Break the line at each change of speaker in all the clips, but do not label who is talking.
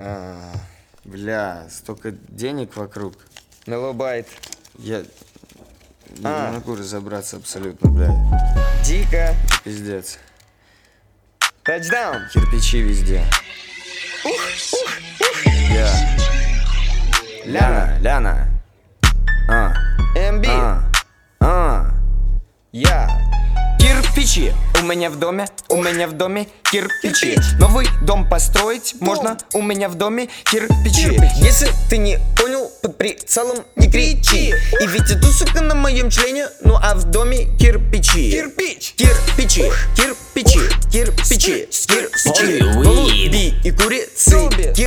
Бля, столько денег вокруг.
Мелобайт.
Я не могу разобраться абсолютно, бля.
Дико.
Пиздец.
Тачдаун.
Кирпичи везде. Ляна.
МБ. Я.
Кирпичи у меня в доме кирпичи. Новый дом построить можно у меня в доме кирпичи.
Если ты не понял, под прицелом не кричи. И ведь эту, сука, на моем члене, ну а в доме кирпичи. Кирпичи. Голуби и курицы.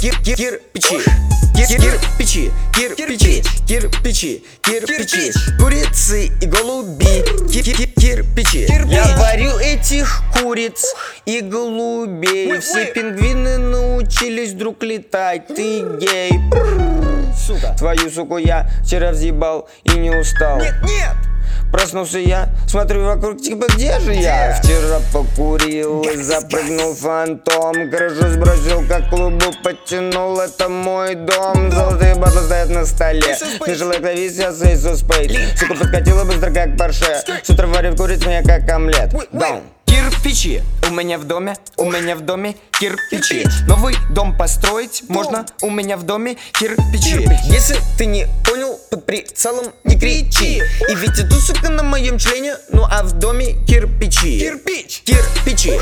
Кирпичи. Курицы и голуби. Кирпичи. Я варю этих куриц и голубей. Все пингвины научились вдруг летать. Ты гей. Сука. Твою суку я вчера взъебал и не устал. Нет. Проснулся я, смотрю вокруг, типа где же я? Вчера покурил и запрыгнул фантом. Крышу сбросил, как клубу подтянул. Это мой дом. Золотые батлы стоят на столе. Ты желаешь ловить, я Эйс Спейд. Сука подкатила быстро, как Порше. С утра варит куриц меня, как омлет. Даун.
Кирпичи у меня в доме кирпичи. Новый дом построить можно у меня в доме кирпичи.
Если ты не понял, под прицелом не кричи. И ведь эту, сука, на моем члене, ну а в доме кирпичи. Кирпичи.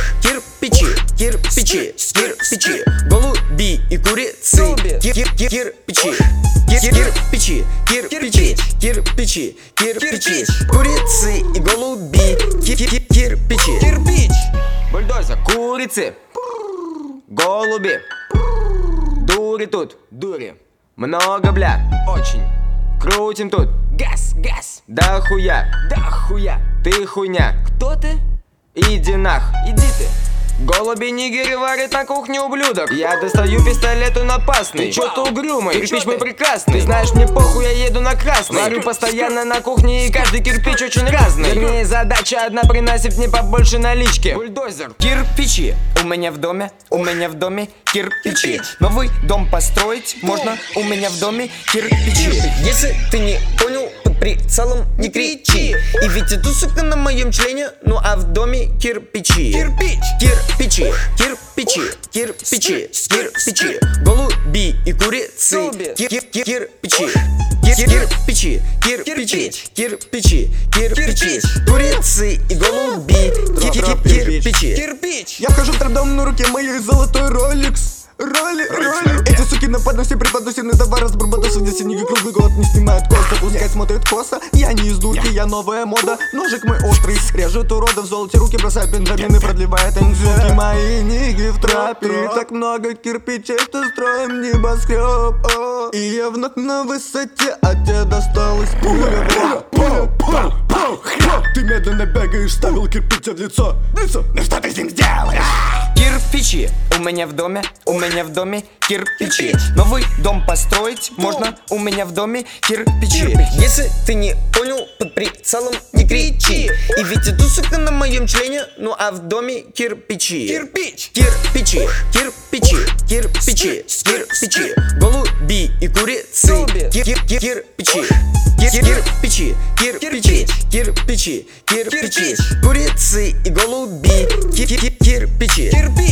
Голуби и курицы. Кирпичи. Курицы и голуби. Кирпичи.
Бульдозер. Курицы. Голуби. Дури тут. Дури. Много, бля. Очень. Крутим тут. Газ. Да хуя. Ты хуйня.
Кто ты?
Иди нах.
Иди ты.
Голуби нигеры варят на кухне, ублюдок. Я достаю пистолет, он опасный. Ты чё-то угрюмый, кирпич мой прекрасный. Ты знаешь, мне похуй, я еду на красный. Варю постоянно на кухне, и каждый кирпич очень разный. Вернее, задача одна, приносит мне побольше налички. Бульдозер. Кирпичи у меня в доме кирпичи. Новый дом построить можно у меня в доме кирпичи.
Если ты не понял, под прицелом не кричи. И ведь эту, сука, на моем члене, ну а в доме кирпичи. Кирпичи. Голуби и курицы. Кирпичи. Курицы и голуби. Кирпич.
Я вхожу в трэп-дом, на руке моей золотой роликс. Эти суки на подносе преподносены товары с Барбадоса, где синий круглый год не снимают коста. Пускай смотрит косо, я не из дурки, я новая мода. Ножик мой острый, режет уродов, в золоте руки бросает бенджамины, продлевает инсульки. Мои ниги в трапе, так много кирпичей, что строим небоскреб. И я вновь на высоте, а тебе досталось пуля. Ты медленно бегаешь, ставил кирпич в лицо. Ну что ты с ним сделаешь?
Кирпичи у меня в доме кирпичи. Новый дом построить можно у меня в доме кирпичи.
Если ты не понял, под прицелом не кричи. И ведь эту, сука, на моем члене, ну а в доме кирпичи. Кирпичи. Голуби и курицы. Кирпичи. Курицы и голуби. Кирпичи.